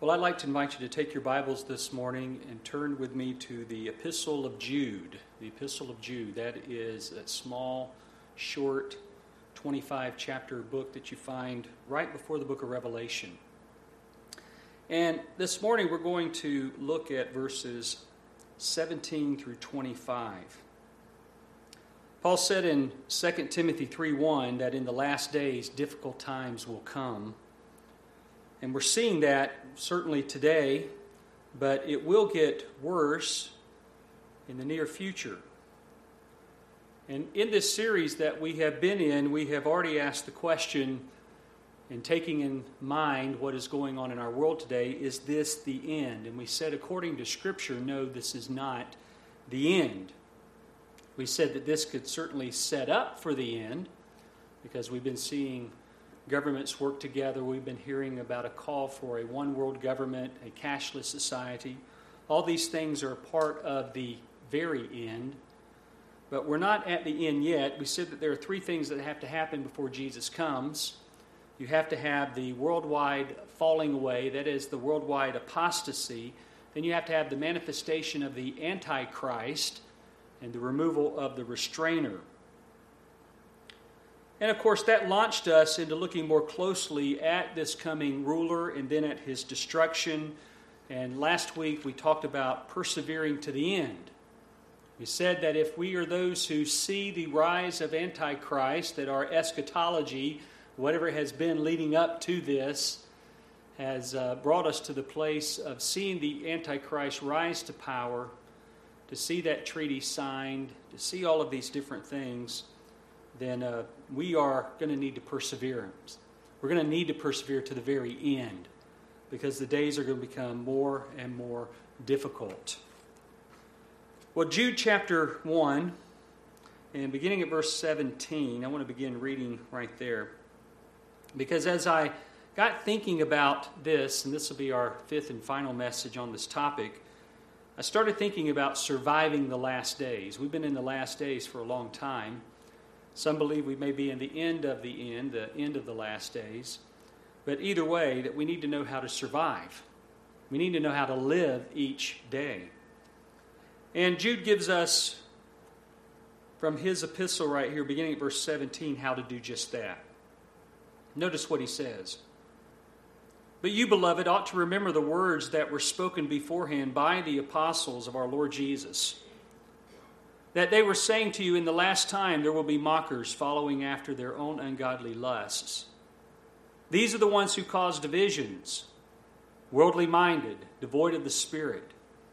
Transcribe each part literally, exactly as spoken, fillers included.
Well, I'd like to invite you to take your Bibles this morning and turn with me to the Epistle of Jude. The Epistle of Jude, that is a small, short, twenty-five chapter book that you find right before the book of Revelation. And this morning we're going to look at verses seventeen through twenty-five. Paul said in Second Timothy three one that in the last days difficult times will come. And we're seeing that certainly today, but it will get worse in the near future. And in this series that we have been in, we have already asked the question, and taking in mind what is going on in our world today, is this the end? And we said, according to Scripture, no, this is not the end. We said that this could certainly set up for the end, because we've been seeing governments work together. We've been hearing about a call for a one-world government, a cashless society. All these things are a part of the very end. But we're not at the end yet. We said that there are three things that have to happen before Jesus comes. You have to have the worldwide falling away, that is the worldwide apostasy. Then you have to have the manifestation of the Antichrist and the removal of the restrainer. And of course, that launched us into looking more closely at this coming ruler and then at his destruction. And last week we talked about persevering to the end. We said that if we are those who see the rise of Antichrist, that our eschatology, whatever has been leading up to this, has uh, brought us to the place of seeing the Antichrist rise to power, to see that treaty signed, to see all of these different things, then uh, we are going to need to persevere. We're going to need to persevere to the very end, because the days are going to become more and more difficult. Well, Jude chapter one, and beginning at verse seventeen, I want to begin reading right there. Because as I got thinking about this, and this will be our fifth and final message on this topic, I started thinking about surviving the last days. We've been in the last days for a long time. Some believe we may be in the end of the end, the end of the last days. But either way, that we need to know how to survive. We need to know how to live each day. And Jude gives us, from his epistle right here, beginning at verse seventeen, how to do just that. Notice what he says. But you, beloved, ought to remember the words that were spoken beforehand by the apostles of our Lord Jesus, that they were saying to you, in the last time there will be mockers following after their own ungodly lusts. These are the ones who cause divisions, worldly minded, devoid of the Spirit.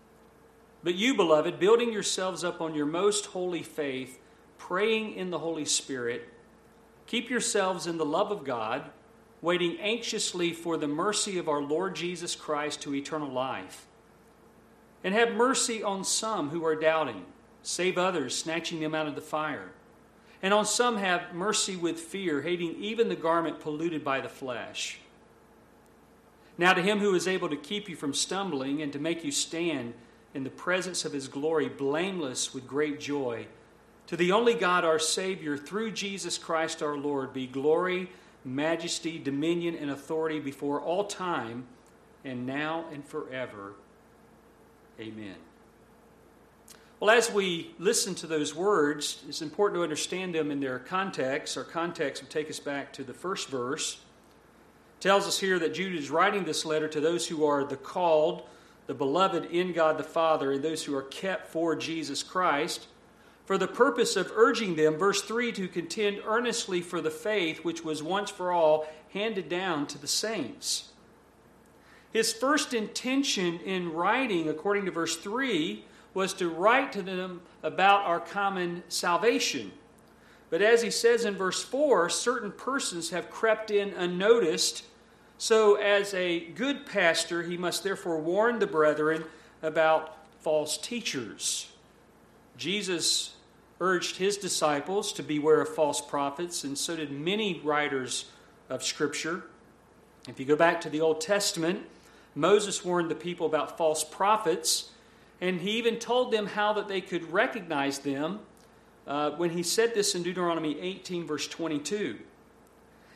But you, beloved, building yourselves up on your most holy faith, praying in the Holy Spirit, keep yourselves in the love of God, waiting anxiously for the mercy of our Lord Jesus Christ to eternal life. And have mercy on some who are doubting. Save others, snatching them out of the fire. And on some have mercy with fear, hating even the garment polluted by the flesh. Now to him who is able to keep you from stumbling and to make you stand in the presence of his glory, blameless with great joy, to the only God our Savior, through Jesus Christ our Lord, be glory, majesty, dominion, and authority before all time, and now and forever. Amen. Well, as we listen to those words, it's important to understand them in their context. Our context will take us back to the first verse. It tells us here that Jude is writing this letter to those who are the called, the beloved in God the Father, and those who are kept for Jesus Christ, for the purpose of urging them, verse three, to contend earnestly for the faith which was once for all handed down to the saints. His first intention in writing, according to verse three, was to write to them about our common salvation. But as he says in verse four, certain persons have crept in unnoticed. So as a good pastor, he must therefore warn the brethren about false teachers. Jesus urged his disciples to beware of false prophets, and so did many writers of Scripture. If you go back to the Old Testament, Moses warned the people about false prophets, and he even told them how that they could recognize them uh, when he said this in Deuteronomy eighteen, verse twenty-two.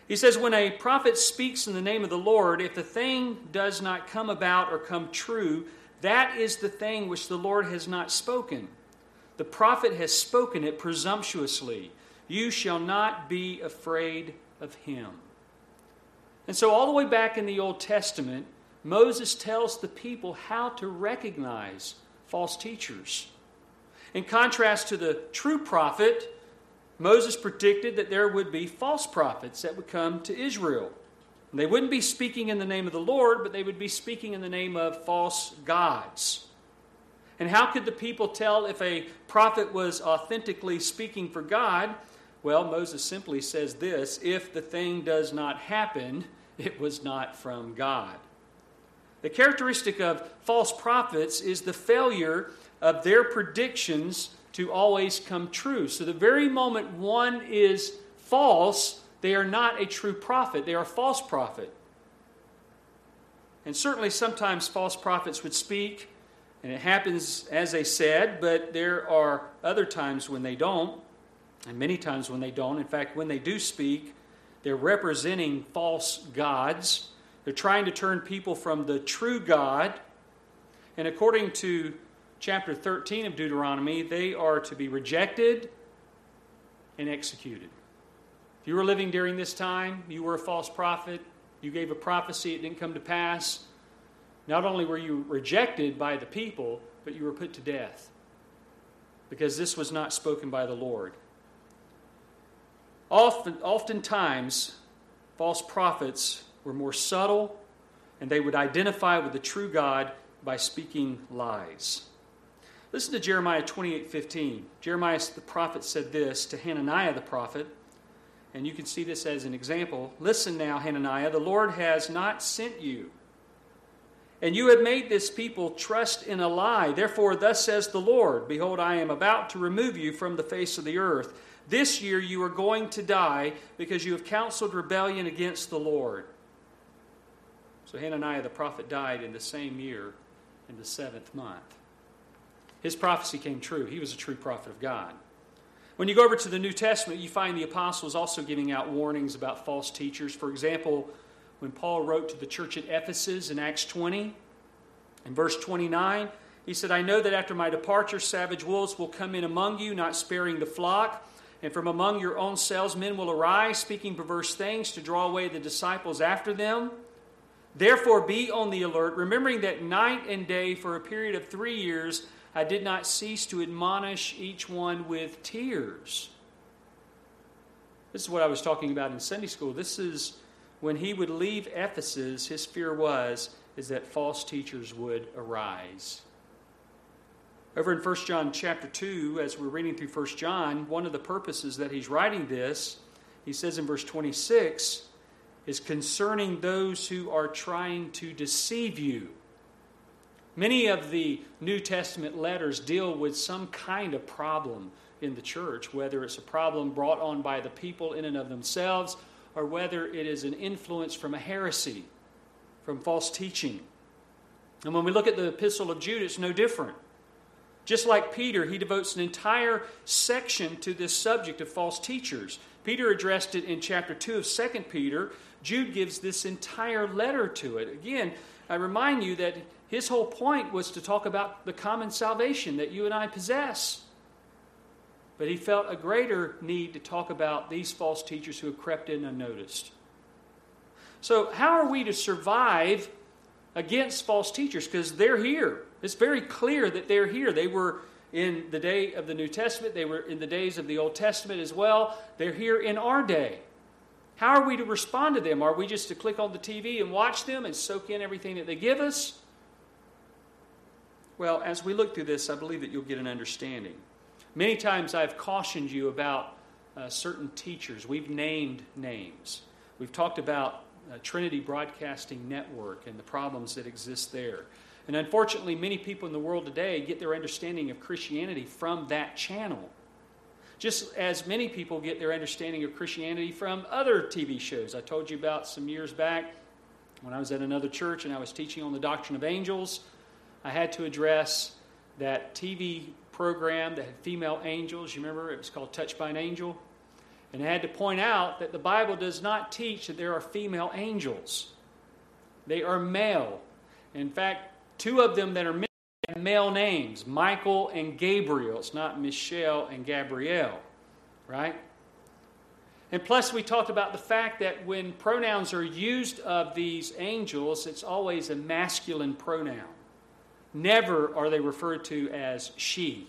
He says, when a prophet speaks in the name of the Lord, if the thing does not come about or come true, that is the thing which the Lord has not spoken. The prophet has spoken it presumptuously. You shall not be afraid of him. And so all the way back in the Old Testament, Moses tells the people how to recognize false teachers. In contrast to the true prophet, Moses predicted that there would be false prophets that would come to Israel. And they wouldn't be speaking in the name of the Lord, but they would be speaking in the name of false gods. And how could the people tell if a prophet was authentically speaking for God? Well, Moses simply says this: if the thing does not happen, it was not from God. The characteristic of false prophets is the failure of their predictions to always come true. So the very moment one is false, they are not a true prophet. They are a false prophet. And certainly sometimes false prophets would speak, and it happens as they said, but there are other times when they don't, and many times when they don't. In fact, when they do speak, they're representing false gods. They're trying to turn people from the true God. And according to chapter thirteen of Deuteronomy, they are to be rejected and executed. If you were living during this time, you were a false prophet, you gave a prophecy, it didn't come to pass, not only were you rejected by the people, but you were put to death, because this was not spoken by the Lord. Often, oftentimes, false prophets were more subtle, and they would identify with the true God by speaking lies. Listen to Jeremiah twenty-eight fifteen. Jeremiah the prophet said this to Hananiah the prophet, and you can see this as an example. Listen now, Hananiah, the Lord has not sent you, and you have made this people trust in a lie. Therefore, thus says the Lord, behold, I am about to remove you from the face of the earth. This year you are going to die because you have counseled rebellion against the Lord. So Hananiah the prophet died in the same year, in the seventh month. His prophecy came true. He was a true prophet of God. When you go over to the New Testament, you find the apostles also giving out warnings about false teachers. For example, when Paul wrote to the church at Ephesus in Acts twenty, in verse twenty-nine, he said, I know that after my departure, savage wolves will come in among you, not sparing the flock. And from among your own selves men will arise, speaking perverse things to draw away the disciples after them. Therefore be on the alert, remembering that night and day for a period of three years I did not cease to admonish each one with tears. This is what I was talking about in Sunday school. This is when he would leave Ephesus, his fear was is that false teachers would arise. Over in First John chapter two, as we're reading through First John, one of the purposes that he's writing this, he says in verse twenty-six, is concerning those who are trying to deceive you. Many of the New Testament letters deal with some kind of problem in the church, whether it's a problem brought on by the people in and of themselves, or whether it is an influence from a heresy, from false teaching. And when we look at the Epistle of Jude, it's no different. Just like Peter, he devotes an entire section to this subject of false teachers. Peter addressed it in chapter two of Second Peter. Jude gives this entire letter to it. Again, I remind you that his whole point was to talk about the common salvation that you and I possess. But he felt a greater need to talk about these false teachers who have crept in unnoticed. So how are we to survive against false teachers? Because they're here. It's very clear that they're here. They were in the day of the New Testament. They were in the days of the Old Testament as well. They're here in our day. How are we to respond to them? Are we just to click on the T V and watch them and soak in everything that they give us? Well, as we look through this, I believe that you'll get an understanding. Many times I've cautioned you about uh, certain teachers. We've named names. We've talked about uh, Trinity Broadcasting Network and the problems that exist there. And unfortunately, many people in the world today get their understanding of Christianity from that channel. Just as many people get their understanding of Christianity from other T V shows. I told you about some years back when I was at another church and I was teaching on the doctrine of angels. I had to address that T V program that had female angels. You remember? It was called Touched by an Angel. And I had to point out that the Bible does not teach that there are female angels. They are male. In fact, two of them that are have male names, Michael and Gabriel. It's not Michelle and Gabrielle, right? And plus we talked about the fact that when pronouns are used of these angels, it's always a masculine pronoun. Never are they referred to as she.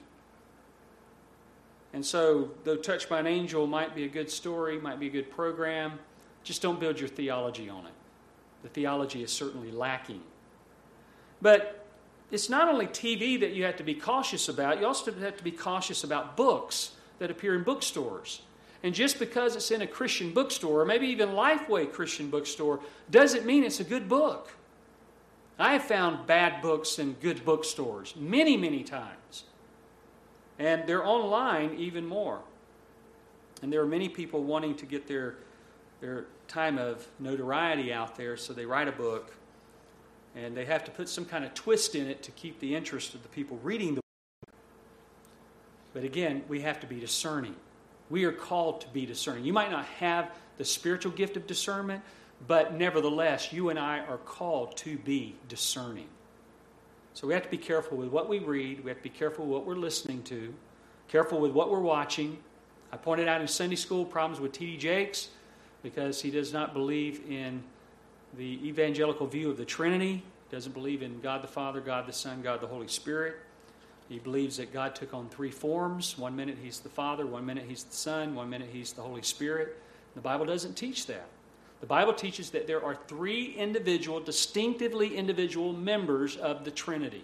And so, though Touched by an Angel might be a good story, might be a good program, just don't build your theology on it. The theology is certainly lacking. But it's not only T V that you have to be cautious about, you also have to be cautious about books that appear in bookstores. And just because it's in a Christian bookstore, or maybe even Lifeway Christian bookstore, doesn't mean it's a good book. I have found bad books in good bookstores many, many times. And they're online even more. And there are many people wanting to get their, their time of notoriety out there, so they write a book, and they have to put some kind of twist in it to keep the interest of the people reading the book. But again, we have to be discerning. We are called to be discerning. You might not have the spiritual gift of discernment, but nevertheless, you and I are called to be discerning. So we have to be careful with what we read. We have to be careful with what we're listening to. Careful with what we're watching. I pointed out in Sunday school problems with T D Jakes because he does not believe in the evangelical view of the Trinity. He doesn't believe in God the Father, God the Son, God the Holy Spirit. He believes that God took on three forms. One minute he's the Father, one minute he's the Son, one minute he's the Holy Spirit. The Bible doesn't teach that. The Bible teaches that there are three individual, distinctively individual members of the Trinity.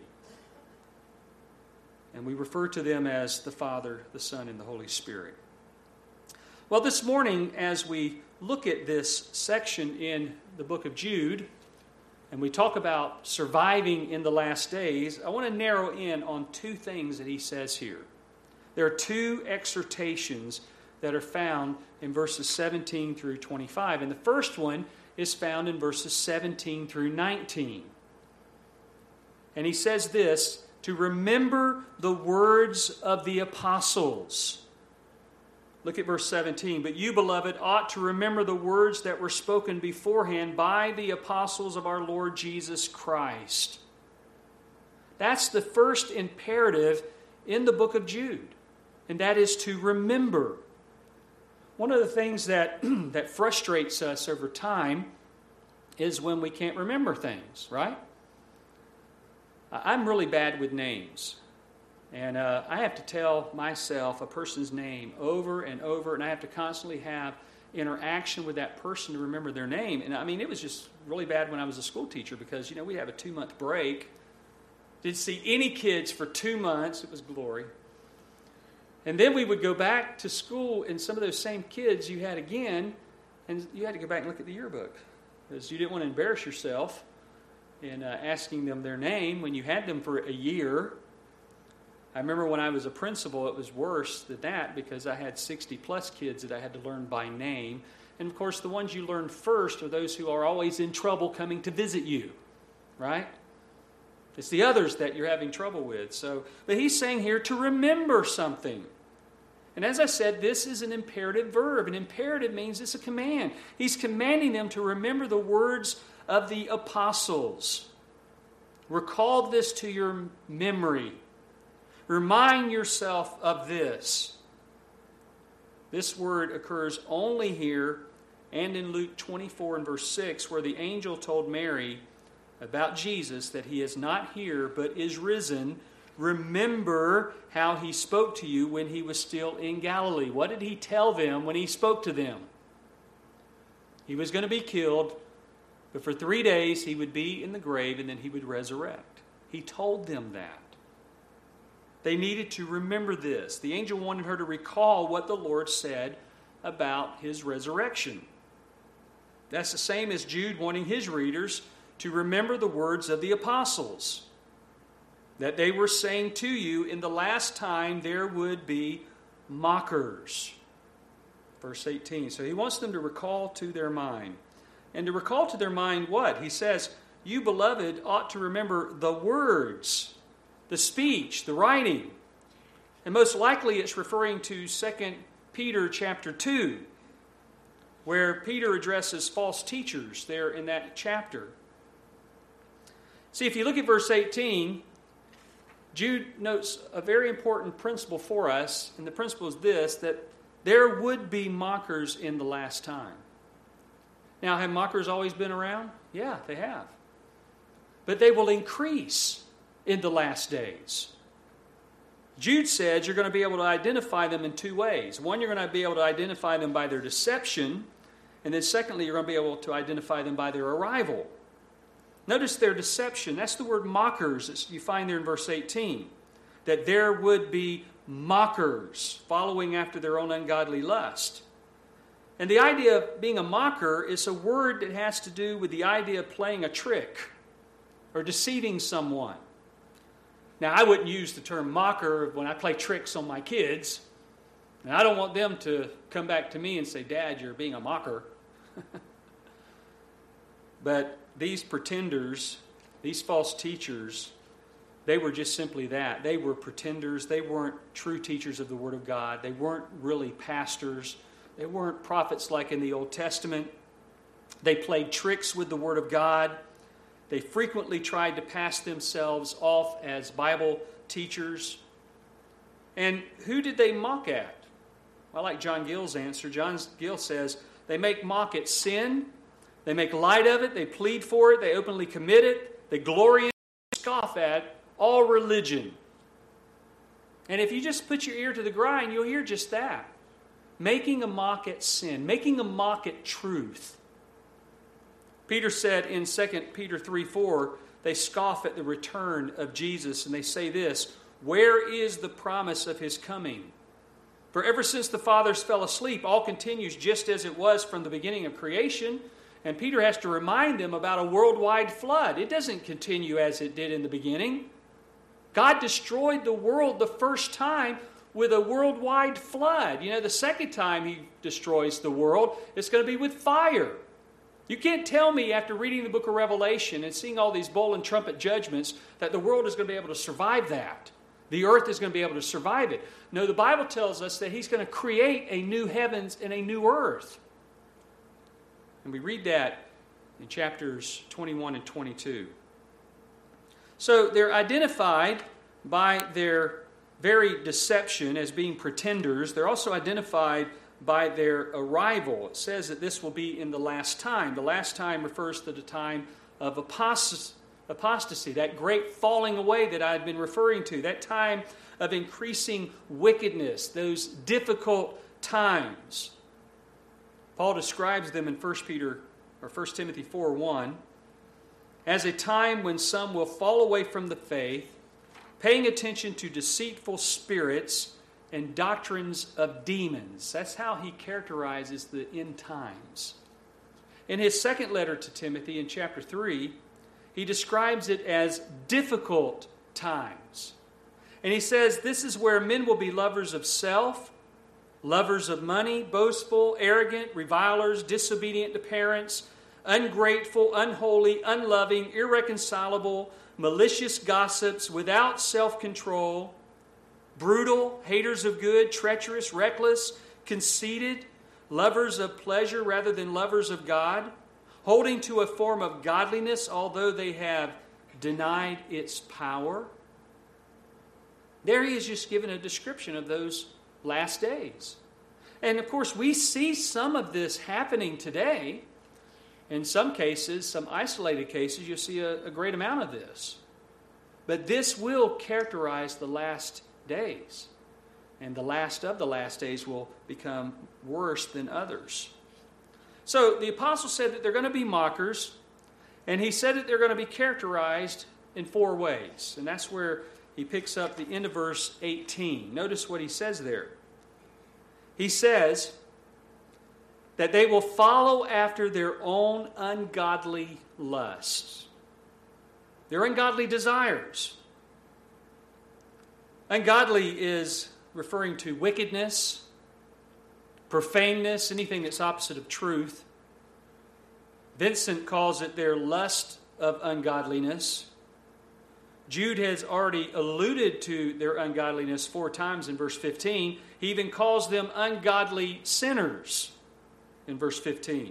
And we refer to them as the Father, the Son, and the Holy Spirit. Well, this morning, as we look at this section in the book of Jude, and we talk about surviving in the last days, I want to narrow in on two things that he says here. There are two exhortations that are found in verses seventeen through twenty-five. And the first one is found in verses seventeen through nineteen. And he says this, to remember the words of the apostles. Look at verse seventeen. But you, beloved, ought to remember the words that were spoken beforehand by the apostles of our Lord Jesus Christ. That's the first imperative in the book of Jude. And that is to remember. One of the things that, that frustrates us over time is when we can't remember things, right? I'm really bad with names. And uh, I have to tell myself a person's name over and over, and I have to constantly have interaction with that person to remember their name. And I mean, it was just really bad when I was a school teacher because, you know, we'd have a two-month break. Didn't see any kids for two months. It was glory. And then we would go back to school, and some of those same kids you had again, and you had to go back and look at the yearbook because you didn't want to embarrass yourself in uh, asking them their name when you had them for a year. I remember when I was a principal, it was worse than that because I had sixty plus kids that I had to learn by name. And of course, the ones you learn first are those who are always in trouble coming to visit you, right? It's the others that you're having trouble with. So, but he's saying here to remember something. And as I said, this is an imperative verb. An imperative means it's a command. He's commanding them to remember the words of the apostles. Recall this to your memory. Remind yourself of this. This word occurs only here and in Luke twenty-four and verse six, where the angel told Mary about Jesus that he is not here but is risen. Remember how he spoke to you when he was still in Galilee. What did he tell them when he spoke to them? He was going to be killed, but for three days he would be in the grave and then he would resurrect. He told them that. They needed to remember this. The angel wanted her to recall what the Lord said about his resurrection. That's the same as Jude wanting his readers to remember the words of the apostles, that they were saying to you, in the last time there would be mockers. Verse eighteen. So he wants them to recall to their mind. And to recall to their mind what? He says, you, beloved, ought to remember the words, the speech, the writing. And most likely it's referring to Second Peter chapter two, where Peter addresses false teachers there in that chapter. See, if you look at verse eighteen, Jude notes a very important principle for us, and the principle is this, that there would be mockers in the last time. Now, have mockers always been around? Yeah, they have. But they will increase in the last days. Jude said you're going to be able to identify them in two ways. One, you're going to be able to identify them by their deception, and then secondly, you're going to be able to identify them by their arrival. Notice their deception. That's the word mockers that you find there in verse eighteen. That there would be mockers following after their own ungodly lust. And the idea of being a mocker is a word that has to do with the idea of playing a trick or deceiving someone. Now, I wouldn't use the term mocker when I play tricks on my kids. And I don't want them to come back to me and say, Dad, you're being a mocker. But these pretenders, these false teachers, they were just simply that. They were pretenders. They weren't true teachers of the Word of God. They weren't really pastors. They weren't prophets like in the Old Testament. They played tricks with the Word of God. They frequently tried to pass themselves off as Bible teachers. And who did they mock at? I like John Gill's answer. John Gill says, they make mock at sin. They make light of it. They plead for it. They openly commit it. They glory in it, scoff at all religion. And if you just put your ear to the grind, you'll hear just that. Making a mock at sin. Making a mock at truth. Peter said in Second Peter three four, they scoff at the return of Jesus, and they say this, where is the promise of his coming? For ever since the fathers fell asleep, all continues just as it was from the beginning of creation. And Peter has to remind them about a worldwide flood. It doesn't continue as it did in the beginning. God destroyed the world the first time with a worldwide flood. You know, the second time he destroys the world, it's going to be with fire. You can't tell me after reading the book of Revelation and seeing all these bowl and trumpet judgments that the world is going to be able to survive that. The earth is going to be able to survive it. No, the Bible tells us that he's going to create a new heavens and a new earth. And we read that in chapters twenty-one and twenty-two. So they're identified by their very deception as being pretenders. They're also identified by their arrival. It says that this will be in the last time. The last time refers to the time of apostasy. Apostasy, that great falling away that I had been referring to, that time of increasing wickedness, those difficult times. Paul describes them in First Peter or First Timothy four one as a time when some will fall away from the faith, paying attention to deceitful spirits and doctrines of demons. That's how he characterizes the end times. In his second letter to Timothy in chapter three, he describes it as difficult times. And he says this is where men will be lovers of self, lovers of money, boastful, arrogant, revilers, disobedient to parents, ungrateful, unholy, unloving, irreconcilable, malicious gossips, without self-control, brutal, haters of good, treacherous, reckless, conceited, lovers of pleasure rather than lovers of God, holding to a form of godliness, although they have denied its power. There he is just given a description of those last days. And of course, we see some of this happening today. In some cases, some isolated cases, you'll see a, a great amount of this. But this will characterize the last days. And the last of the last days will become worse than others. So the apostle said that they're going to be mockers, and he said that they're going to be characterized in four ways. And that's where he picks up the end of verse eighteen. Notice what he says there. He says that they will follow after their own ungodly lusts, their ungodly desires. Ungodly is referring to wickedness, profaneness, anything that's opposite of truth. Vincent calls it their lust of ungodliness. Jude has already alluded to their ungodliness four times in verse fifteen. He even calls them ungodly sinners in verse fifteen.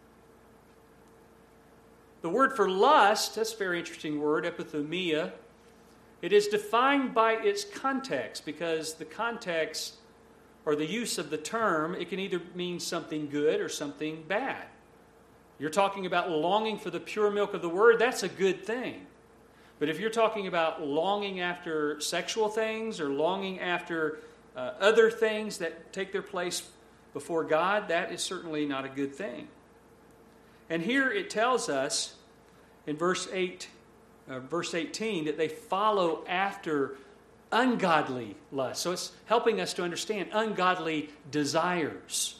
The word for lust, that's a very interesting word, epithumia. It is defined by its context, because the context or the use of the term, it can either mean something good or something bad. You're talking about longing for the pure milk of the word, that's a good thing. But if you're talking about longing after sexual things or longing after uh, other things that take their place before God, that is certainly not a good thing. And here it tells us in verse eight, uh, verse eighteen that they follow after ungodly lust. So it's helping us to understand ungodly desires.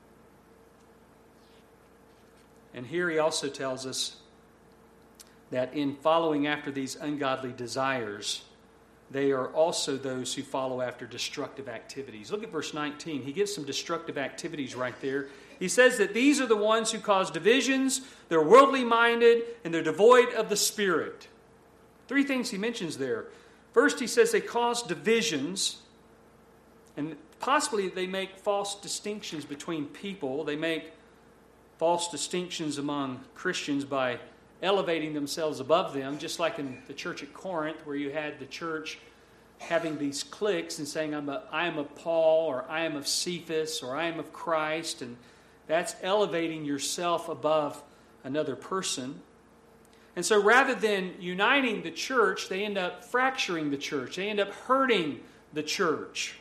And here he also tells us that in following after these ungodly desires, they are also those who follow after destructive activities. Look at verse nineteen. He gives some destructive activities right there. He says that these are the ones who cause divisions, they're worldly minded, and they're devoid of the Spirit. Three things he mentions there. First, he says they cause divisions, and possibly they make false distinctions between people. They make false distinctions among Christians by elevating themselves above them, just like in the church at Corinth, where you had the church having these cliques and saying, I'm a, I am of Paul, or I am of Cephas, or I am of Christ, and that's elevating yourself above another person. And so rather than uniting the church, they end up fracturing the church. They end up hurting the church.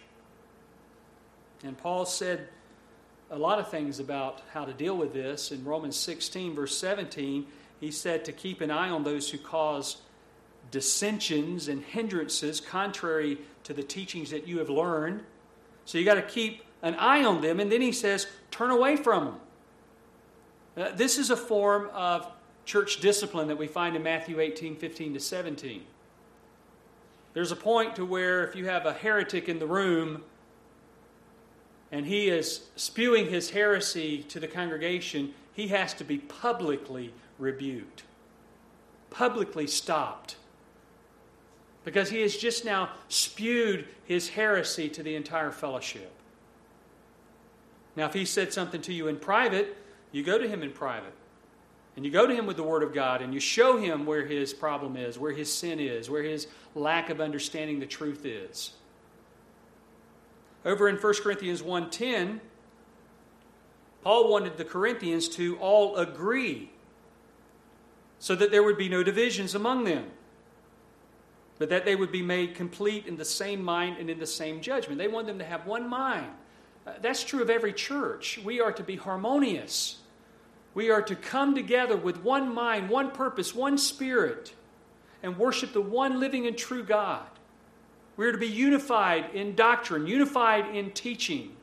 And Paul said a lot of things about how to deal with this. In Romans sixteen, verse seventeen, he said to keep an eye on those who cause dissensions and hindrances contrary to the teachings that you have learned. So you got to keep an eye on them. And then he says, turn away from them. Uh, this is a form of church discipline that we find in Matthew eighteen, fifteen to seventeen. There's a point to where if you have a heretic in the room and he is spewing his heresy to the congregation, he has to be publicly rebuked, publicly stopped, because he has just now spewed his heresy to the entire fellowship. Now, if he said something to you in private, you go to him in private. And you go to him with the Word of God, and you show him where his problem is, where his sin is, where his lack of understanding the truth is. Over in First Corinthians one ten, Paul wanted the Corinthians to all agree so that there would be no divisions among them, but that they would be made complete in the same mind and in the same judgment. They want them to have one mind. Uh, that's true of every church. We are to be harmonious. We are to come together with one mind, one purpose, one spirit, and worship the one living and true God. We are to be unified in doctrine, unified in teaching.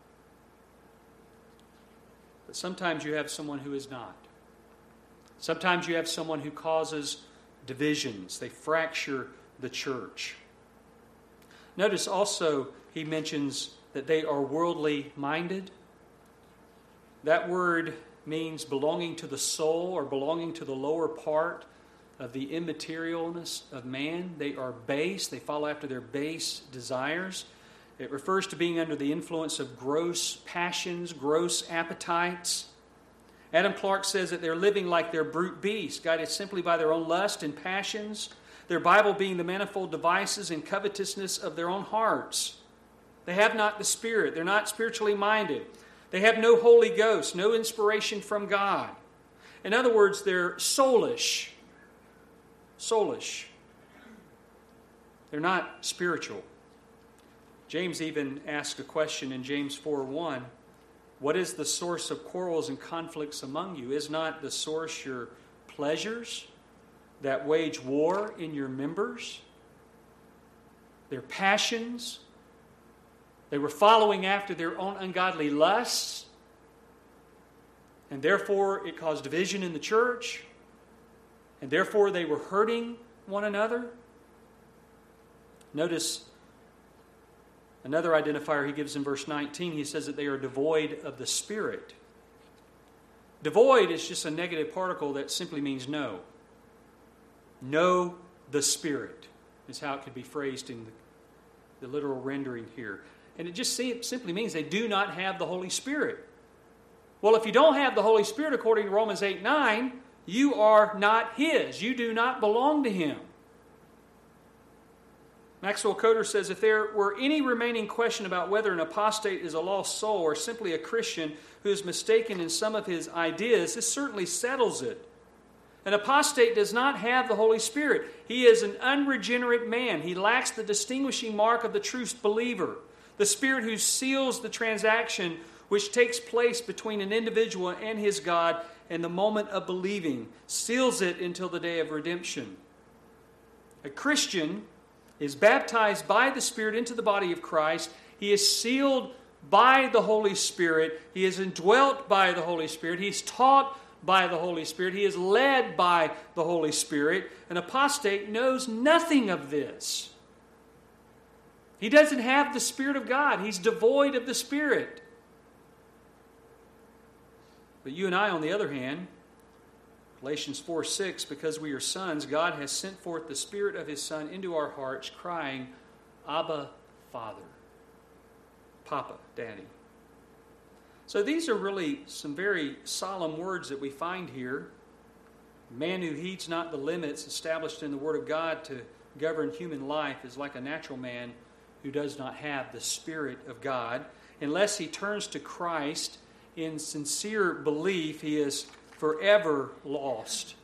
But sometimes you have someone who is not. Sometimes you have someone who causes divisions. They fracture the church. Notice also he mentions that they are worldly minded. That word means belonging to the soul or belonging to the lower part of the immaterialness of man. They are base. They follow after their base desires. It refers to being under the influence of gross passions, gross appetites. Adam Clarke says that they're living like they're brute beasts, guided simply by their own lust and passions, their Bible being the manifold devices and covetousness of their own hearts. They have not the Spirit. They're not spiritually minded. They have no Holy Ghost, no inspiration from God. In other words, they're soulish. Soulish. They're not spiritual. James even asks a question in James four one. What is the source of quarrels and conflicts among you? Is not the source your pleasures that wage war in your members? Their passions? They were following after their own ungodly lusts, and therefore it caused division in the church, and therefore they were hurting one another. Notice another identifier he gives in verse nineteen. He says that they are devoid of the Spirit. Devoid is just a negative particle that simply means no. No the Spirit, is how it could be phrased in the, the literal rendering here. And it just simply means they do not have the Holy Spirit. Well, if you don't have the Holy Spirit, according to Romans eight nine, you are not His. You do not belong to Him. Maxwell Coder says, if there were any remaining question about whether an apostate is a lost soul or simply a Christian who is mistaken in some of his ideas, this certainly settles it. An apostate does not have the Holy Spirit. He is an unregenerate man. He lacks the distinguishing mark of the true believer, the Spirit who seals the transaction which takes place between an individual and his God and the moment of believing, seals it until the day of redemption. A Christian is baptized by the Spirit into the body of Christ. He is sealed by the Holy Spirit. He is indwelt by the Holy Spirit. He is taught by the Holy Spirit. He is led by the Holy Spirit. An apostate knows nothing of this. He doesn't have the Spirit of God. He's devoid of the Spirit. But you and I, on the other hand, Galatians four six, because we are sons, God has sent forth the Spirit of His Son into our hearts, crying, Abba, Father. Papa, Daddy. So these are really some very solemn words that we find here. A man who heeds not the limits established in the Word of God to govern human life is like a natural man who does not have the Spirit of God. Unless he turns to Christ in sincere belief, he is forever lost.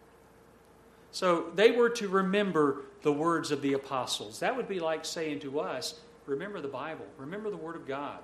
So they were to remember the words of the apostles. That would be like saying to us, remember the Bible, remember the Word of God.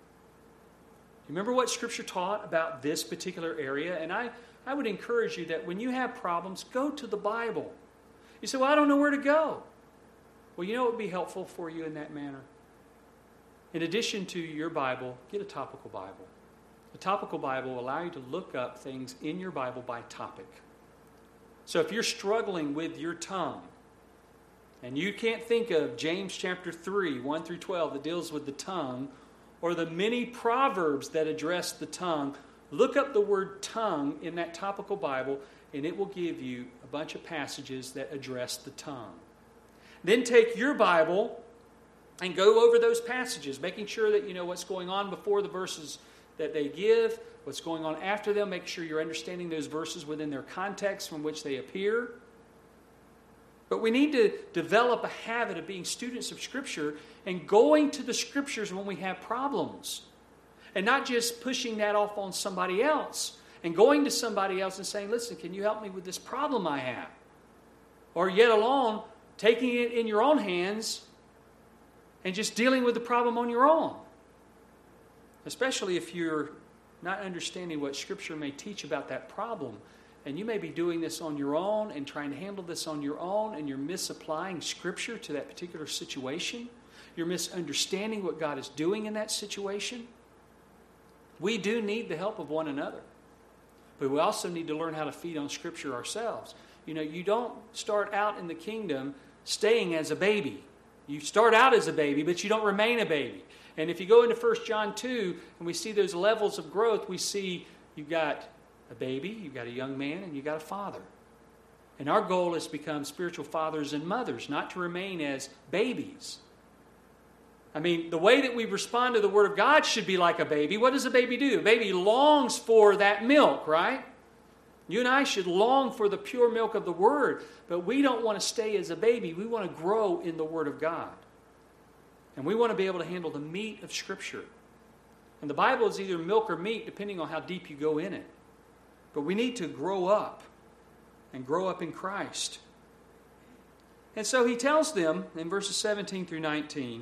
Remember what Scripture taught about this particular area? And I, I would encourage you that when you have problems, go to the Bible. You say, well, I don't know where to go. Well, you know what would be helpful for you in that manner? In addition to your Bible, get a topical Bible. A topical Bible will allow you to look up things in your Bible by topic. So if you're struggling with your tongue, and you can't think of James chapter three, one through twelve that deals with the tongue, or the many proverbs that address the tongue, look up the word tongue in that topical Bible, and it will give you a bunch of passages that address the tongue. Then take your Bible and go over those passages, making sure that you know what's going on before the verses that they give, what's going on after them. Make sure you're understanding those verses within their context from which they appear. But we need to develop a habit of being students of Scripture and going to the Scriptures when we have problems. And not just pushing that off on somebody else. And going to somebody else and saying, listen, can you help me with this problem I have? Or yet alone, taking it in your own hands and just dealing with the problem on your own. Especially if you're not understanding what Scripture may teach about that problem. And you may be doing this on your own and trying to handle this on your own, and you're misapplying Scripture to that particular situation. You're misunderstanding what God is doing in that situation. We do need the help of one another. But we also need to learn how to feed on Scripture ourselves. You know, you don't start out in the kingdom staying as a baby. You start out as a baby, but you don't remain a baby. And if you go into First John two and we see those levels of growth, we see you've got a baby, you've got a young man, and you've got a father. And our goal is to become spiritual fathers and mothers, not to remain as babies. I mean, the way that we respond to the Word of God should be like a baby. What does a baby do? A baby longs for that milk, right? You and I should long for the pure milk of the Word, but we don't want to stay as a baby. We want to grow in the Word of God. And we want to be able to handle the meat of Scripture. And the Bible is either milk or meat, depending on how deep you go in it. But we need to grow up and grow up in Christ. And so he tells them in verses seventeen through nineteen,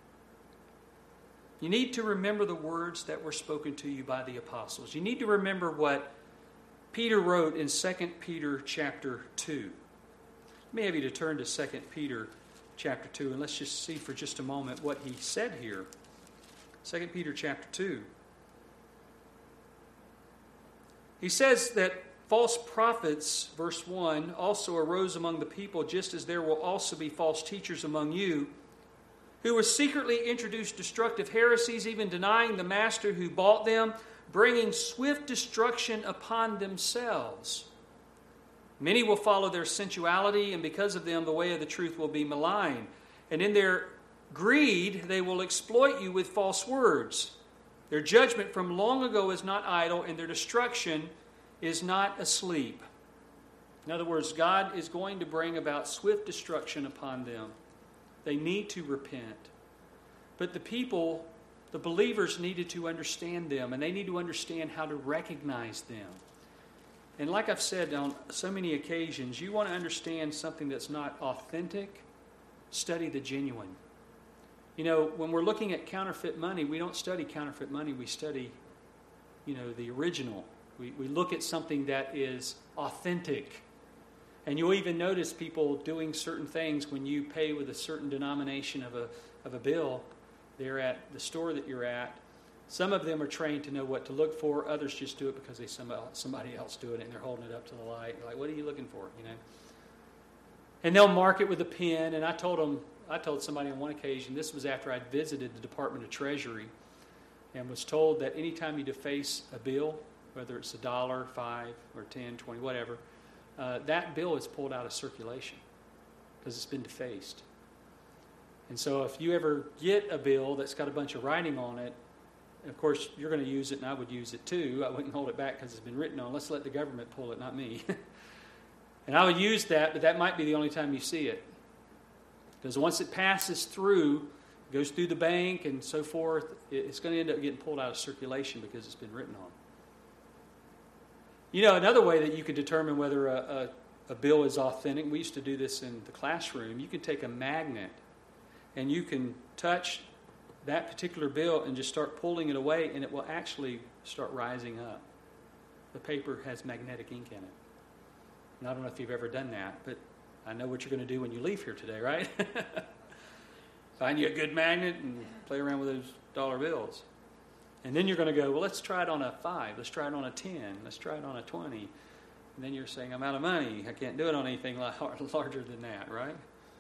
you need to remember the words that were spoken to you by the apostles. You need to remember what Peter wrote in Second Peter chapter two. Let me have you to turn to Second Peter chapter two, and let's just see for just a moment what he said here. Second Peter chapter two. He says that false prophets, verse one, also arose among the people, just as there will also be false teachers among you, who will secretly introduce destructive heresies, even denying the master who bought them, bringing swift destruction upon themselves. Many will follow their sensuality, and because of them the way of the truth will be maligned. And in their greed they will exploit you with false words. Their judgment from long ago is not idle, and their destruction is not asleep. In other words, God is going to bring about swift destruction upon them. They need to repent. But the people, the believers, needed to understand them, and they need to understand how to recognize them. And like I've said on so many occasions, you want to understand something that's not authentic, study the genuine. You know, when we're looking at counterfeit money, we don't study counterfeit money, we study, you know, the original. We, we look at something that is authentic. And you'll even notice people doing certain things when you pay with a certain denomination of a of a bill. They're at the store that you're at. Some of them are trained to know what to look for. Others just do it because they somebody, somebody else do it and they're holding it up to the light. You're like, what are you looking for? You know. And they'll mark it with a pen. And I told them, I told somebody on one occasion, this was after I'd visited the Department of Treasury, and was told that anytime you deface a bill, whether it's a dollar, five, or ten, twenty, whatever, uh, that bill is pulled out of circulation because it's been defaced. And so if you ever get a bill that's got a bunch of writing on it, and of course you're going to use it and I would use it too. I wouldn't hold it back because it's been written on. Let's let the government pull it, not me. And I would use that, but that might be the only time you see it. Because once it passes through, goes through the bank and so forth, it's going to end up getting pulled out of circulation because it's been written on. You know, another way that you could determine whether a, a, a bill is authentic, we used to do this in the classroom, you can take a magnet and you can touch that particular bill and just start pulling it away, and it will actually start rising up. The paper has magnetic ink in it. And I don't know if you've ever done that, but I know what you're going to do when you leave here today, right? Find you a good magnet and play around with those dollar bills. And then you're going to go, well, let's try it on a five. Let's try it on a ten. Let's try it on a twenty. And then you're saying, I'm out of money. I can't do it on anything larger than that, right?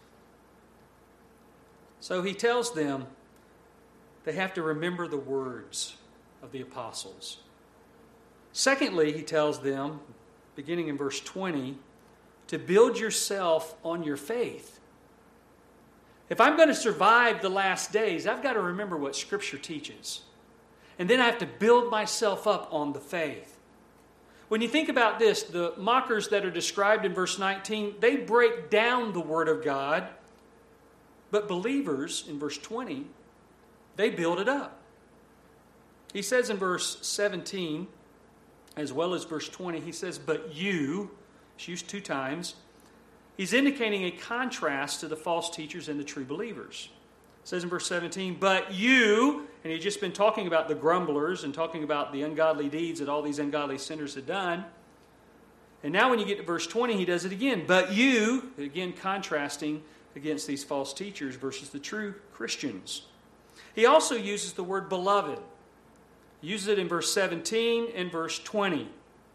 So he tells them they have to remember the words of the apostles. Secondly, he tells them, beginning in verse twenty, to build yourself on your faith. If I'm going to survive the last days, I've got to remember what Scripture teaches. And then I have to build myself up on the faith. When you think about this, the mockers that are described in verse nineteen, they break down the Word of God. But believers, in verse twenty, they build it up. He says in verse seventeen, as well as verse twenty, he says, but you, it's used two times. He's indicating a contrast to the false teachers and the true believers. It says in verse seventeen, but you, and he's just been talking about the grumblers and talking about the ungodly deeds that all these ungodly sinners had done. And now when you get to verse twenty, he does it again. But you, again contrasting against these false teachers versus the true Christians. He also uses the word beloved. He uses it in verse seventeen and verse twenty.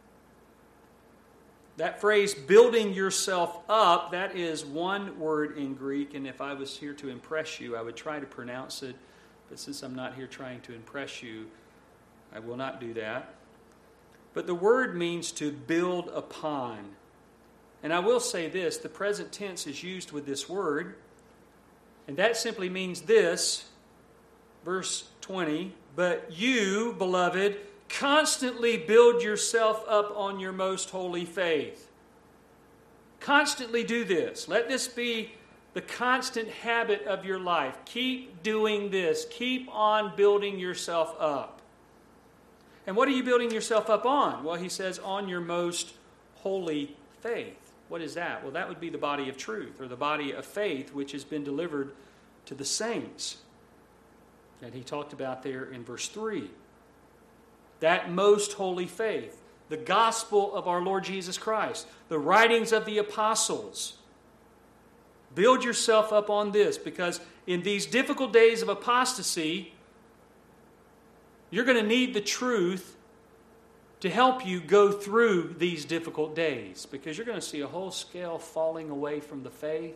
That phrase, building yourself up, that is one word in Greek, and if I was here to impress you, I would try to pronounce it, but since I'm not here trying to impress you, I will not do that. But the word means to build upon. And I will say this, the present tense is used with this word, and that simply means this, verse twenty, but you, beloved, constantly build yourself up on your most holy faith. Constantly do this. Let this be the constant habit of your life. Keep doing this. Keep on building yourself up. And what are you building yourself up on? Well, he says, on your most holy faith. What is that? Well, that would be the body of truth, or the body of faith, which has been delivered to the saints. And he talked about there in verse three. That most holy faith, the gospel of our Lord Jesus Christ, the writings of the apostles. Build yourself up on this, because in these difficult days of apostasy, you're going to need the truth to help you go through these difficult days, because you're going to see a whole scale falling away from the faith.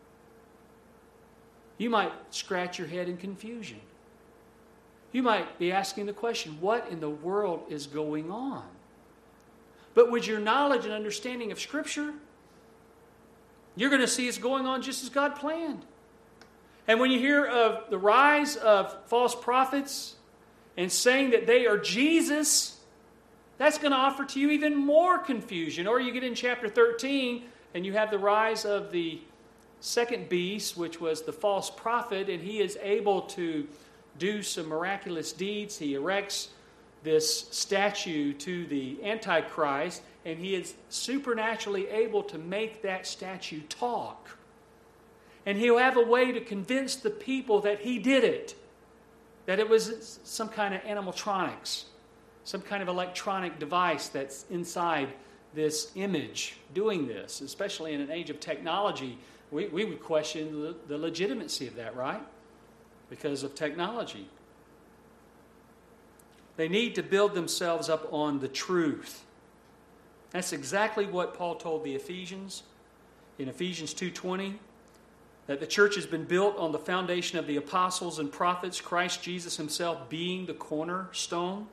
You might scratch your head in confusion. You might be asking the question, what in the world is going on? But with your knowledge and understanding of Scripture, you're going to see it's going on just as God planned. And when you hear of the rise of false prophets and saying that they are Jesus, that's going to offer to you even more confusion. Or you get in chapter thirteen and you have the rise of the second beast, which was the false prophet, and he is able to do some miraculous deeds. He erects this statue to the Antichrist, and he is supernaturally able to make that statue talk. And he'll have a way to convince the people that he did it, that it was some kind of animatronics, some kind of electronic device that's inside this image doing this. Especially in an age of technology, we, we would question the, the legitimacy of that, right? Because of technology. They need to build themselves up on the truth. That's exactly what Paul told the Ephesians in Ephesians two twenty, that the church has been built on the foundation of the apostles and prophets, Christ Jesus himself being the cornerstone.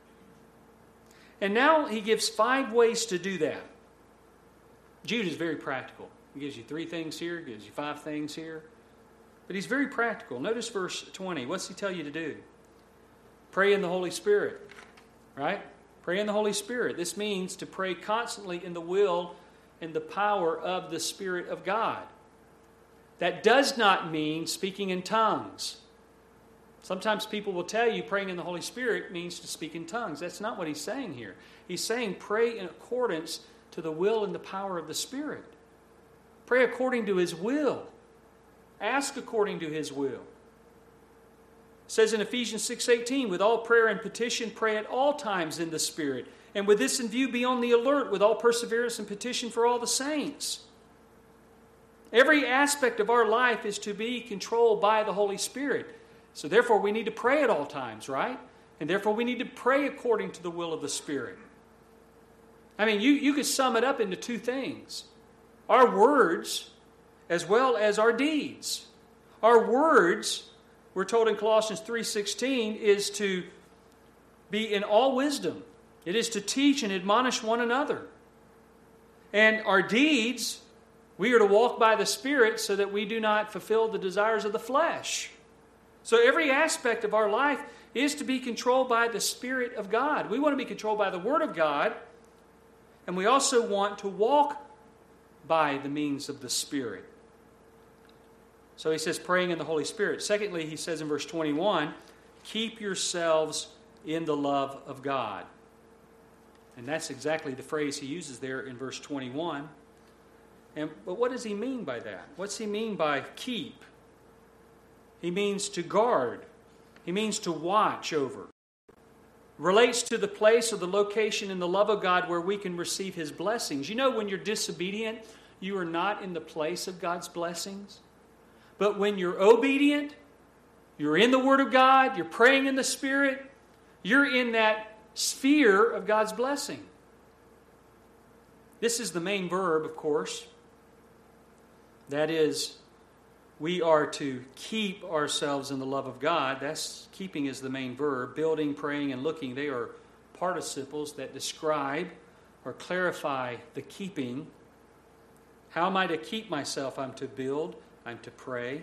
And now he gives five ways to do that. Jude is very practical. He gives you three things here, gives you five things here. But he's very practical. Notice verse twenty. What's he tell you to do? Pray in the Holy Spirit. Right? Pray in the Holy Spirit. This means to pray constantly in the will and the power of the Spirit of God. That does not mean speaking in tongues. Sometimes people will tell you praying in the Holy Spirit means to speak in tongues. That's not what he's saying here. He's saying pray in accordance to the will and the power of the Spirit. Pray according to his will. Ask according to his will. It says in Ephesians six eighteen, with all prayer and petition, pray at all times in the Spirit. And with this in view, be on the alert with all perseverance and petition for all the saints. Every aspect of our life is to be controlled by the Holy Spirit. So therefore we need to pray at all times, right? And therefore we need to pray according to the will of the Spirit. I mean, you, you could sum it up into two things. Our words as well as our deeds. Our words, we're told in Colossians three sixteen, is to be in all wisdom. It is to teach and admonish one another. And our deeds, we are to walk by the Spirit so that we do not fulfill the desires of the flesh. So every aspect of our life is to be controlled by the Spirit of God. We want to be controlled by the Word of God, and we also want to walk by the means of the Spirit. So he says praying in the Holy Spirit. Secondly, he says in verse twenty-one, keep yourselves in the love of God. And that's exactly the phrase he uses there in verse twenty-one. And, but what does he mean by that? What's he mean by keep? He means to guard. He means to watch over. Relates to the place or the location in the love of God where we can receive his blessings. You know, when you're disobedient, you are not in the place of God's blessings. But when you're obedient, you're in the Word of God, you're praying in the Spirit, you're in that sphere of God's blessing. This is the main verb, of course. That is, we are to keep ourselves in the love of God. That's keeping is the main verb. Building, praying, and looking, they are participles that describe or clarify the keeping. How am I to keep myself? I'm to build. I'm to pray.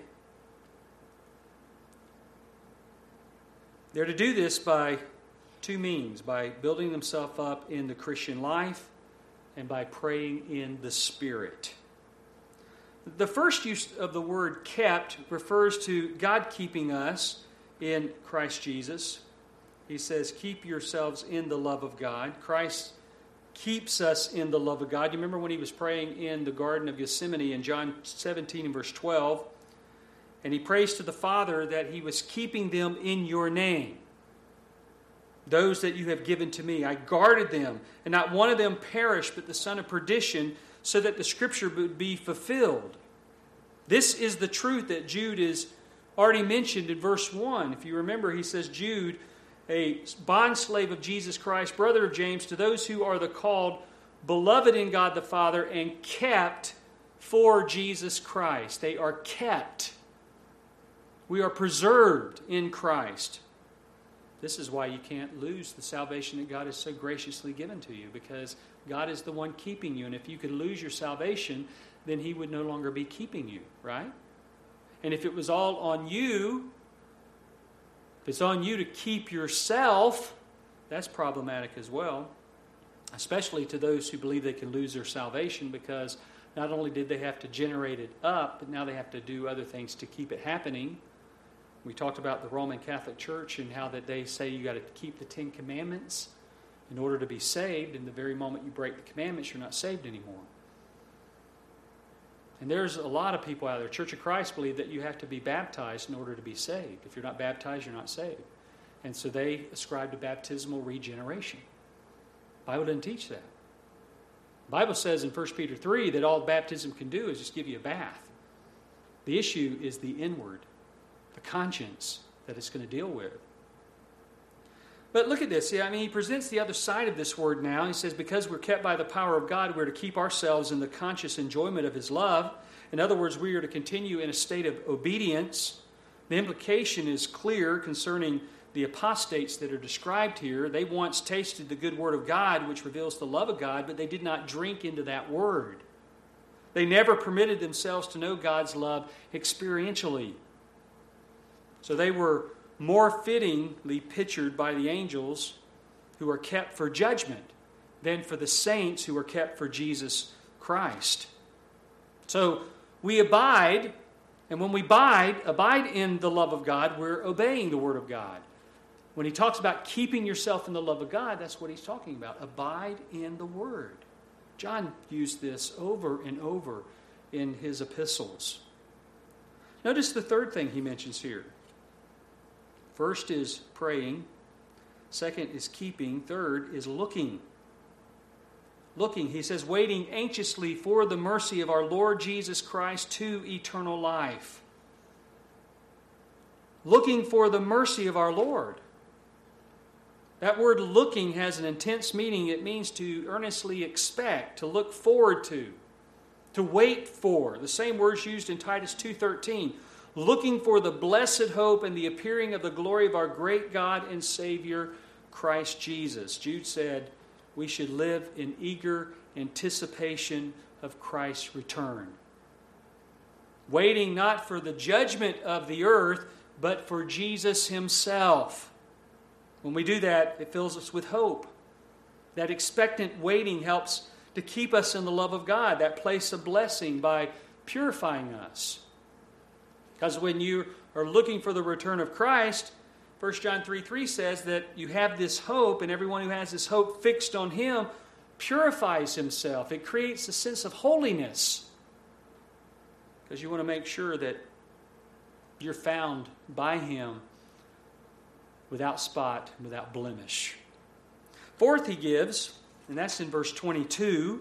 They're to do this by two means, by building themselves up in the Christian life and by praying in the Spirit. The first use of the word kept refers to God keeping us in Christ Jesus. He says, keep yourselves in the love of God. Christ keeps us in the love of God. You remember when he was praying in the Garden of Gethsemane in John seventeen and verse twelve, and he prays to the Father that he was keeping them in your name. Those that you have given to me, I guarded them, and not one of them perished, but the son of perdition, so that the Scripture would be fulfilled. This is the truth that Jude is already mentioned in verse one. If you remember, he says, Jude, a bondslave of Jesus Christ, brother of James, to those who are the called, beloved in God the Father, and kept for Jesus Christ. They are kept. We are preserved in Christ. This is why you can't lose the salvation that God has so graciously given to you, because God is the one keeping you. And if you could lose your salvation, then He would no longer be keeping you, right? And if it was all on you, if it's on you to keep yourself, that's problematic as well, especially to those who believe they can lose their salvation, because not only did they have to generate it up, but now they have to do other things to keep it happening. We talked about the Roman Catholic Church and how that they say you got to keep the Ten Commandments in order to be saved, and the very moment you break the commandments, you're not saved anymore. And there's a lot of people out there. Church of Christ believe that you have to be baptized in order to be saved. If you're not baptized, you're not saved. And so they ascribe to baptismal regeneration. The Bible doesn't teach that. The Bible says in First Peter three that all baptism can do is just give you a bath. The issue is the inward, the conscience that it's going to deal with. But look at this. See, I mean, he presents the other side of this word now. He says, because we're kept by the power of God, we're to keep ourselves in the conscious enjoyment of His love. In other words, we are to continue in a state of obedience. The implication is clear concerning the apostates that are described here. They once tasted the good word of God, which reveals the love of God, but they did not drink into that word. They never permitted themselves to know God's love experientially. So they were more fittingly pictured by the angels who are kept for judgment than for the saints who are kept for Jesus Christ. So we abide, and when we abide, abide in the love of God, we're obeying the Word of God. When he talks about keeping yourself in the love of God, that's what he's talking about. Abide in the Word. John used this over and over in his epistles. Notice the third thing he mentions here. First is praying. Second is keeping. Third is looking. Looking, he says, waiting anxiously for the mercy of our Lord Jesus Christ to eternal life. Looking for the mercy of our Lord. That word looking has an intense meaning. It means to earnestly expect, to look forward to, to wait for. The same words used in Titus two thirteen. Looking for the blessed hope and the appearing of the glory of our great God and Savior, Christ Jesus. Jude said we should live in eager anticipation of Christ's return. Waiting not for the judgment of the earth, but for Jesus Himself. When we do that, it fills us with hope. That expectant waiting helps to keep us in the love of God, that place of blessing, by purifying us. Because when you are looking for the return of Christ, First John three three says that you have this hope, and everyone who has this hope fixed on Him purifies himself. It creates a sense of holiness. Because you want to make sure that you're found by Him without spot, without blemish. Fourth, he gives, and that's in verse twenty-two,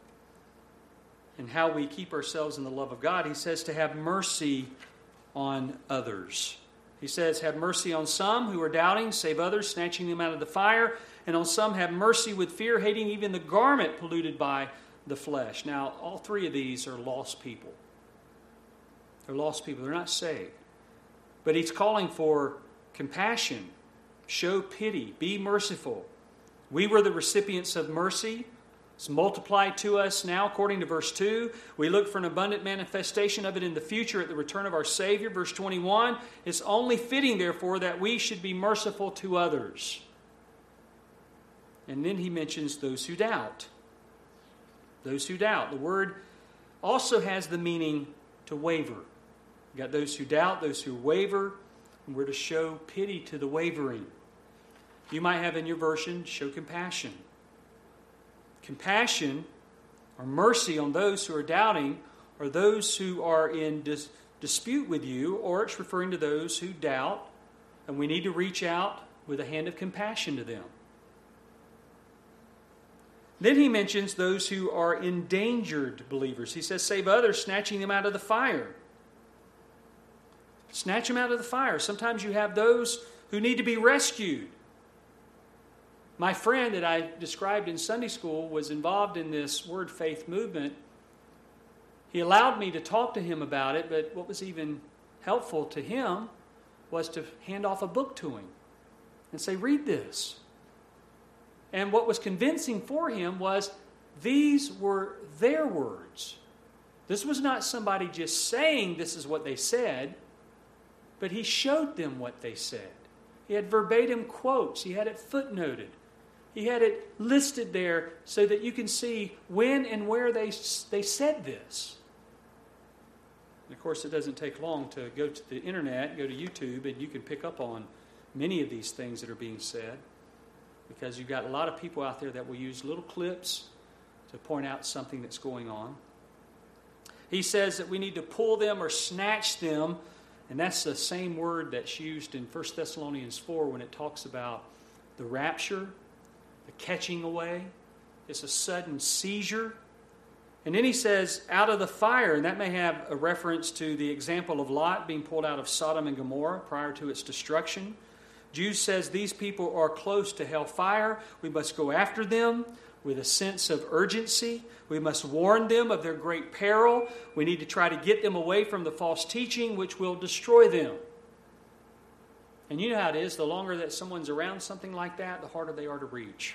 and how we keep ourselves in the love of God. He says to have mercy on others. He says, have mercy on some who are doubting, save others, snatching them out of the fire, and on some have mercy with fear, hating even the garment polluted by the flesh. Now, all three of these are lost people. They're lost people. They're not saved. But he's calling for compassion. Show pity. Be merciful. We were the recipients of mercy. It's multiplied to us now, according to verse two. We look for an abundant manifestation of it in the future at the return of our Savior. Verse twenty-one, it's only fitting, therefore, that we should be merciful to others. And then he mentions those who doubt. Those who doubt. The word also has the meaning to waver. You've got those who doubt, those who waver, and we're to show pity to the wavering. You might have in your version, show compassion. Compassion or mercy on those who are doubting, or those who are in dis- dispute with you, or it's referring to those who doubt, and we need to reach out with a hand of compassion to them. Then he mentions those who are endangered believers. He says, save others, snatching them out of the fire. Snatch them out of the fire. Sometimes you have those who need to be rescued. My friend that I described in Sunday school was involved in this Word Faith movement. He allowed me to talk to him about it, but what was even helpful to him was to hand off a book to him and say, read this. And what was convincing for him was these were their words. This was not somebody just saying this is what they said, but he showed them what they said. He had verbatim quotes. He had it footnoted. He had it listed there so that you can see when and where they, they said this. And of course, it doesn't take long to go to the internet, go to YouTube, and you can pick up on many of these things that are being said, because you've got a lot of people out there that will use little clips to point out something that's going on. He says that we need to pull them or snatch them, and that's the same word that's used in First Thessalonians four when it talks about the rapture, the catching away. It's a sudden seizure. And then he says, out of the fire, and that may have a reference to the example of Lot being pulled out of Sodom and Gomorrah prior to its destruction. Jude says these people are close to hellfire. We must go after them with a sense of urgency. We must warn them of their great peril. We need to try to get them away from the false teaching which will destroy them. And you know how it is. The longer that someone's around something like that, the harder they are to reach.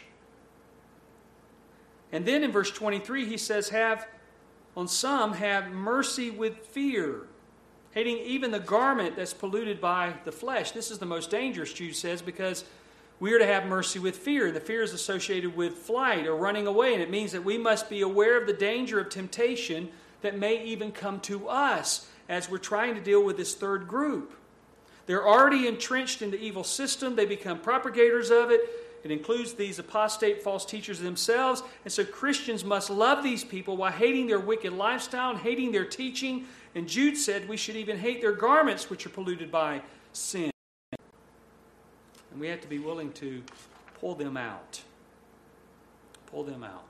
And then in verse twenty-three, he says, have, on some, have mercy with fear, hating even the garment that's polluted by the flesh. This is the most dangerous, Jude says, because we are to have mercy with fear. The fear is associated with flight or running away, and it means that we must be aware of the danger of temptation that may even come to us as we're trying to deal with this third group. They're already entrenched in the evil system. They become propagators of it. It includes these apostate false teachers themselves. And so Christians must love these people while hating their wicked lifestyle and hating their teaching. And Jude said we should even hate their garments, which are polluted by sin. And we have to be willing to pull them out. Pull them out.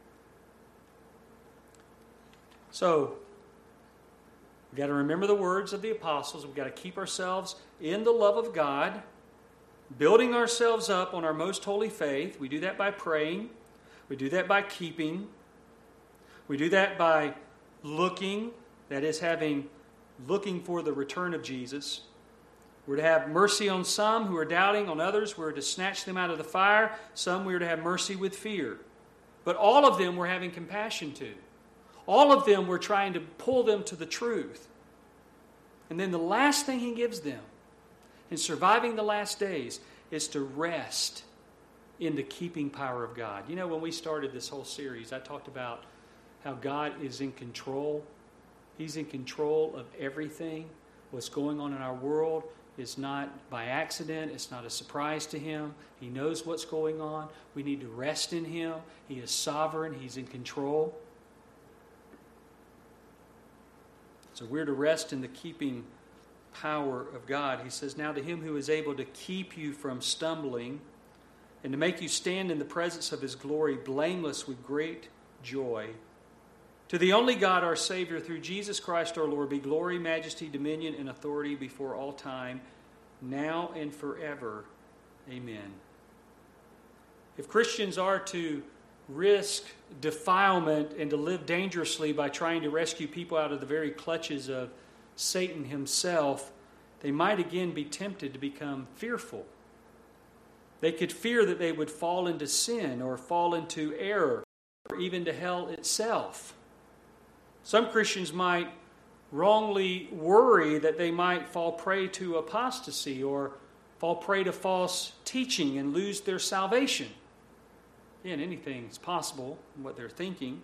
So, we've got to remember the words of the apostles. We've got to keep ourselves in the love of God, building ourselves up on our most holy faith. We do that by praying. We do that by keeping. We do that by looking, that is having, looking for the return of Jesus. We're to have mercy on some who are doubting, on others we're to snatch them out of the fire. Some we're to have mercy with fear. But all of them we're having compassion to. All of them we're trying to pull them to the truth. And then the last thing he gives them in surviving the last days is to rest in the keeping power of God. You know, when we started this whole series, I talked about how God is in control. He's in control of everything. What's going on in our world is not by accident. It's not a surprise to Him. He knows what's going on. We need to rest in Him. He is sovereign. He's in control. So we're to rest in the keeping power of God. He says, now to Him who is able to keep you from stumbling and to make you stand in the presence of His glory blameless with great joy. To the only God, our Savior, through Jesus Christ our Lord, be glory, majesty, dominion, and authority before all time, now and forever. Amen. If Christians are to risk defilement and to live dangerously by trying to rescue people out of the very clutches of Satan himself, they might again be tempted to become fearful. They could fear that they would fall into sin or fall into error or even to hell itself. Some Christians might wrongly worry that they might fall prey to apostasy or fall prey to false teaching and lose their salvation. Again, anything is possible in what they're thinking.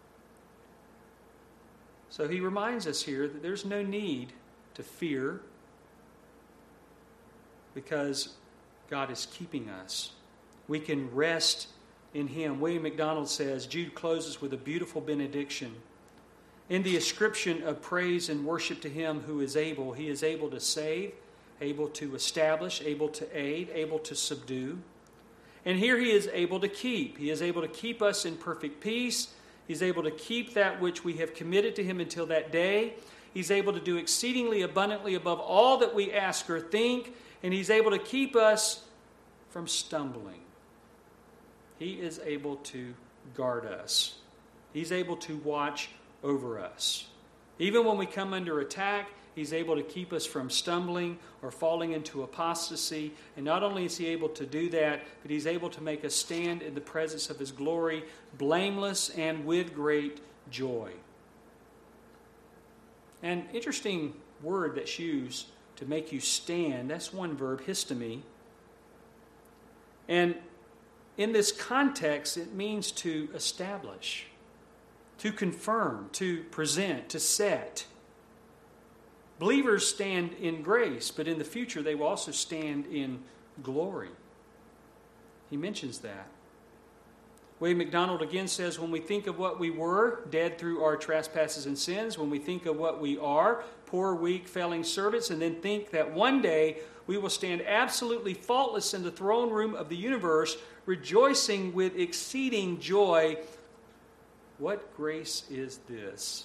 So he reminds us here that there's no need to fear because God is keeping us. We can rest in Him. William MacDonald says, Jude closes with a beautiful benediction. In the ascription of praise and worship to Him who is able, He is able to save, able to establish, able to aid, able to subdue. And here He is able to keep. He is able to keep us in perfect peace. He's able to keep that which we have committed to Him until that day. He's able to do exceedingly abundantly above all that we ask or think. And He's able to keep us from stumbling. He is able to guard us. He's able to watch over us. Even when we come under attack, He's able to keep us from stumbling or falling into apostasy. And not only is He able to do that, but He's able to make us stand in the presence of His glory, blameless and with great joy. An interesting word that's used to make you stand, that's one verb, histemi. And in this context, it means to establish, to confirm, to present, to set. Believers stand in grace, but in the future they will also stand in glory. He mentions that. William MacDonald again says, when we think of what we were, dead through our trespasses and sins, when we think of what we are, poor, weak, failing servants, and then think that one day we will stand absolutely faultless in the throne room of the universe, rejoicing with exceeding joy, what grace is this?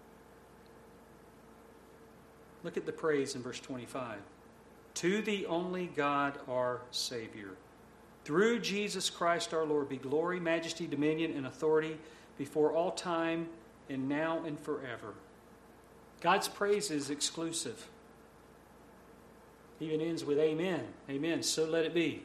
Look at the praise in verse twenty-five. To the only God our Savior, through Jesus Christ our Lord, be glory, majesty, dominion, and authority before all time and now and forever. God's praise is exclusive. He even ends with amen. Amen. So let it be.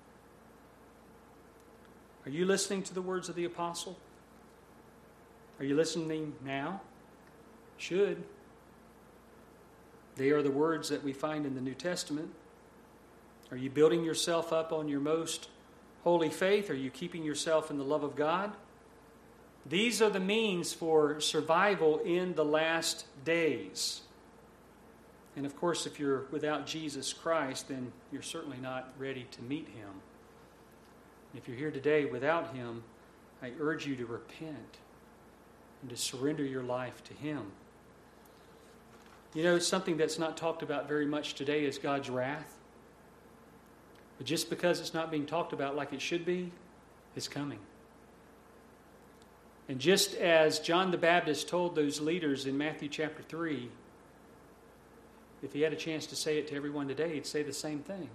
Are you listening to the words of the apostle? Are you listening now? Should. They are the words that we find in the New Testament. Are you building yourself up on your most holy faith? Are you keeping yourself in the love of God? These are the means for survival in the last days. And of course, if you're without Jesus Christ, then you're certainly not ready to meet Him. If you're here today without Him, I urge you to repent and to surrender your life to Him. You know, something that's not talked about very much today is God's wrath. But just because it's not being talked about like it should be, it's coming. And just as John the Baptist told those leaders in Matthew chapter three, if he had a chance to say it to everyone today, he'd say the same thing.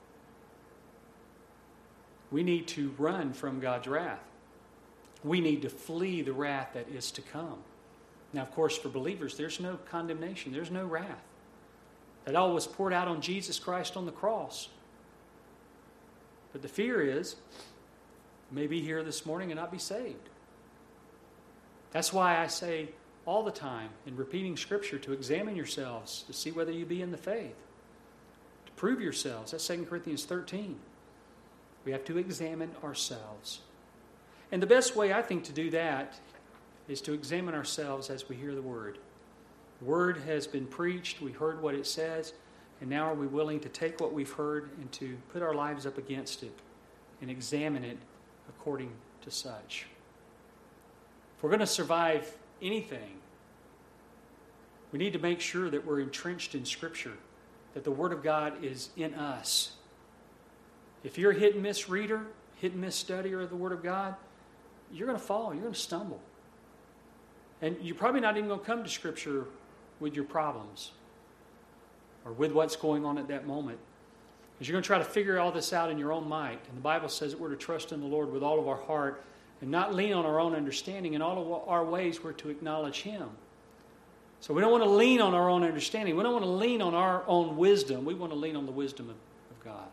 We need to run from God's wrath. We need to flee the wrath that is to come. Now, of course, for believers, there's no condemnation. There's no wrath. That all was poured out on Jesus Christ on the cross. But the fear is, you may be here this morning and not be saved. That's why I say all the time in repeating Scripture to examine yourselves to see whether you be in the faith. To prove yourselves. That's Second Corinthians thirteen. We have to examine ourselves. And the best way, I think, to do that is to examine ourselves as we hear the Word. The Word has been preached, we heard what it says, and now are we willing to take what we've heard and to put our lives up against it and examine it according to such. If we're going to survive anything, we need to make sure that we're entrenched in Scripture, that the Word of God is in us. If you're a hit-and-miss reader, hit-and-miss studier of the Word of God, you're going to fall, you're going to stumble. And you're probably not even going to come to Scripture with your problems or with what's going on at that moment. Because you're going to try to figure all this out in your own might. And the Bible says that we're to trust in the Lord with all of our heart and not lean on our own understanding. In all of our ways, we're to acknowledge Him. So we don't want to lean on our own understanding. We don't want to lean on our own wisdom. We want to lean on the wisdom of, of God.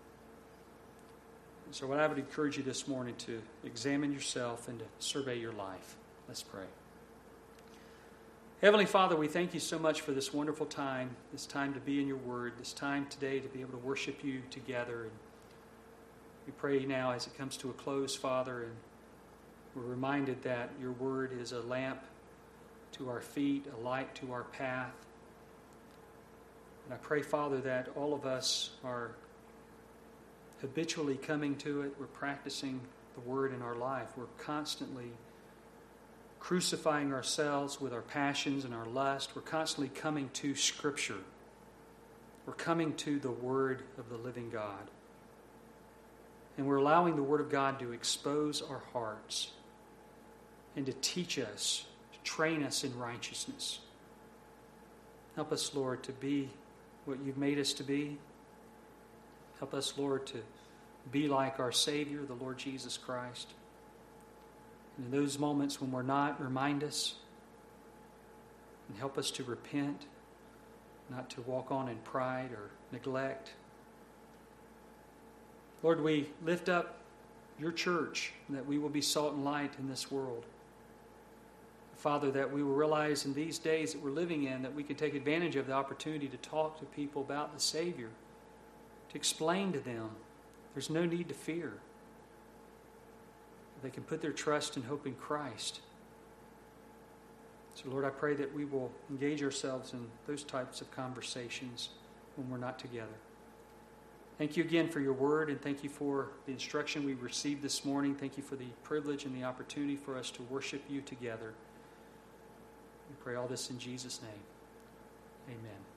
And so what I would encourage you this morning to examine yourself and to survey your life. Let's pray. Heavenly Father, we thank you so much for this wonderful time, this time to be in your word, this time today to be able to worship you together. And we pray now as it comes to a close, Father, and we're reminded that your word is a lamp to our feet, a light to our path. And I pray, Father, that all of us are habitually coming to it. We're practicing the word in our life. We're constantly crucifying ourselves with our passions and our lust. We're constantly coming to Scripture. We're coming to the Word of the living God. And we're allowing the Word of God to expose our hearts and to teach us, to train us in righteousness. Help us, Lord, to be what you've made us to be. Help us, Lord, to be like our Savior, the Lord Jesus Christ. And in those moments when we're not, remind us and help us to repent not to walk on in pride or neglect. Lord, we lift up your church, that we will be salt and light in this world. Father, that we will realize in these days that we're living in that we can take advantage of the opportunity to talk to people about the Savior, to explain to them there's no need to fear. They can put their trust and hope in Christ. So, Lord, I pray that we will engage ourselves in those types of conversations when we're not together. Thank you again for your word, and thank you for the instruction we received this morning. Thank you for the privilege and the opportunity for us to worship you together. We pray all this in Jesus' name. Amen.